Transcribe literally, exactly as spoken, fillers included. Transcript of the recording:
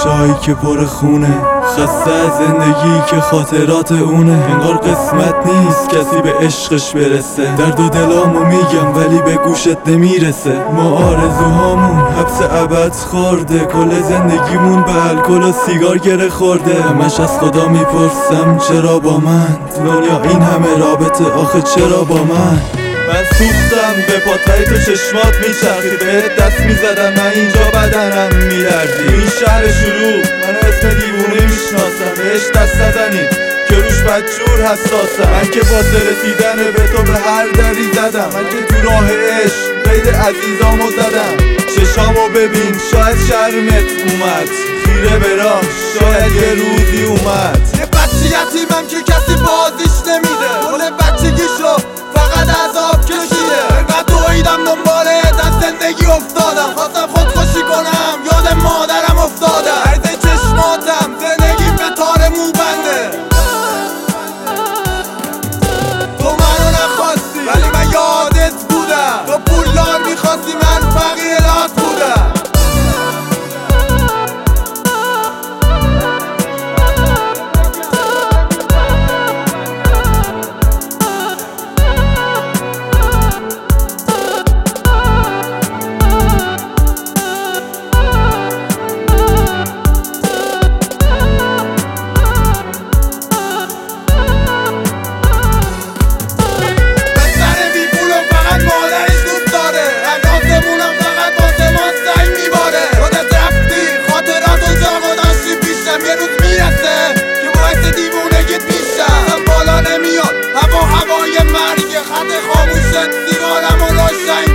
چشایی که پر خونه، خسته از زندگی که خاطرات اونه. انگار قسمت نیست کسی به عشقش برسه، درد و دلامو میگم ولی به گوشت نمیرسه. ما آرزوهامون حبس ابد خورده، کل زندگیمون به الکل و سیگار گره خورده. همش از خدا میپرسم چرا با من دنیا این همه رابطه، آخه چرا با من؟ من سوختم به پاتای تو چشمات میچرخی، بهت دست میزدم من اینجا بدنم میلرزی. این شهر شروع من اسم دیوونه میشناسم، بهش دست نزنید که روش بدجور حساسم. من که واسه رسیدن به تو به هر دری زدم، من که تو راه عشق قید عزیزامو زدم. چشامو ببین شاید شرمت اومد، خیره به راه شاید یه روزی اومد. یه بچه یتیمم که کسی بازیش نمیده، گل بچگیشو فقط عذاب کشیده. انقدر دویدم دنبال از زندگی افتادم، خواستم خودکشی کنم یاد مادرم افتادم. عرض چشماتم زندگی به تار موبنده، تو منو نخواستی ولی من یادت بودم. تو پولدار میخواستی من فقیرات بودم. هوای مرگ خط خاموشت سیگارم و روشن